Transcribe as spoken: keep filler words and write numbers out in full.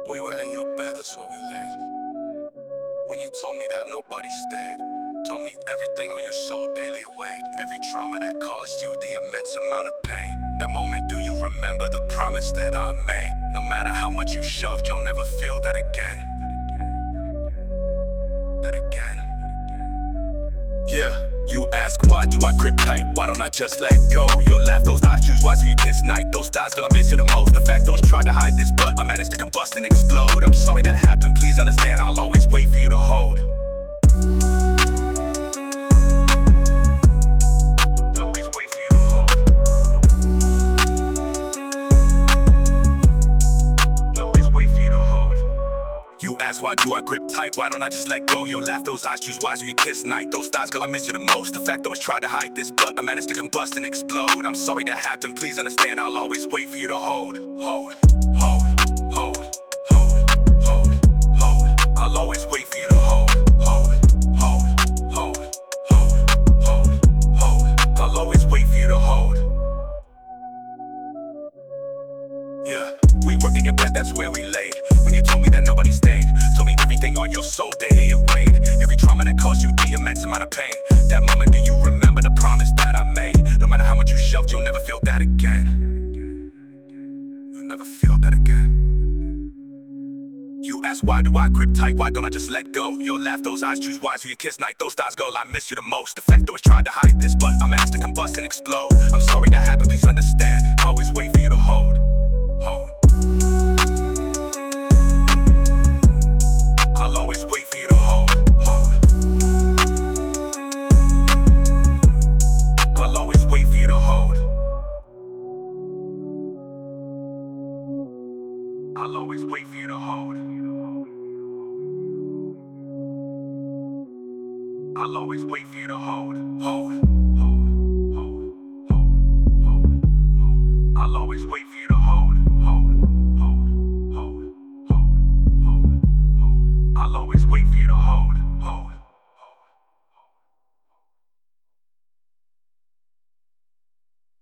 We were in your bed, that's where we laid. When you told me that nobody stayed, told me everything on your soul daily weight. Every trauma that caused you the immense amount of pain. That moment, do you remember the promise that I made? No matter how much you shoved, you'll never feel that again. That again. Yeah. You ask why do I grip tight, why don't I just let go? You'll laugh, those eyes choose wisely this night. Those stars gonna miss you the most. The fact those try to hide this, but I managed to combust and explode. I'm sorry that happened, please understand, I'll always wait for you to hold. Always wait for you to hold. Always wait for you to hold. You ask why do I grip tight, why don't I just let go? You'll laugh, those eyes choose wisely this night. Those stars gonna miss you the most. The fact that was try to hide this, but I managed to combust and explode. I'm sorry that happened, please understand, I'll always wait for you to hold. Hold, hold, hold, hold, hold, hold. I'll always wait for you to hold. Hold, hold, hold, hold, hold, hold. I'll always wait for you to hold. Yeah, we worked in your bed, that's where we laid. When you told me that nobody stayed, told me everything on your soul daily it weighed. Every trauma that caused you the immense amount of pain. That moment, do you remember the promise that I made? No matter how much you shoved, you'll never feel that again. You'll never feel that again. You ask why do I grip tight, why don't I just let go? You'll laugh, those eyes choose wise for your kiss night. Those stars girl, I miss you the most. The fact that was trying to hide this, but I managed to combust and explode. I'm sorry that happened, please understand, always wait for you to hold. Hold. I'll always wait for you to hold. Hold. I'll always wait for you to hold. I'll always wait for you to hold. I'll always wait for you to hold. Hold. Hold. Hold. Hold. Hold. Hold. I'll always wait for you to hold. Hold. Hold. Hold. Hold. Hold. Hold. I'll always wait for you to hold. Hold.